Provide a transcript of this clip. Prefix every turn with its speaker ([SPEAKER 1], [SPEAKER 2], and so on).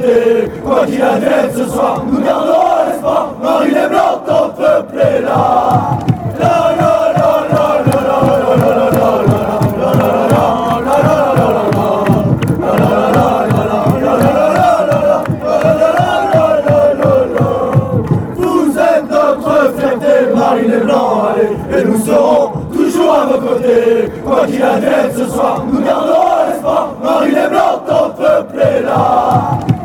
[SPEAKER 1] côté. Quoi qu'il advienne ce soir, nous garderons l'espoir. Marie les Blancs, ton peuple est là. Vous êtes notre fierté, Marie les Blancs, allez, et nous serons toujours à vos côtés. Quoi qu'il advienne ce soir, nous garderons l'espoir. Marie les Blancs, ton peuple est là.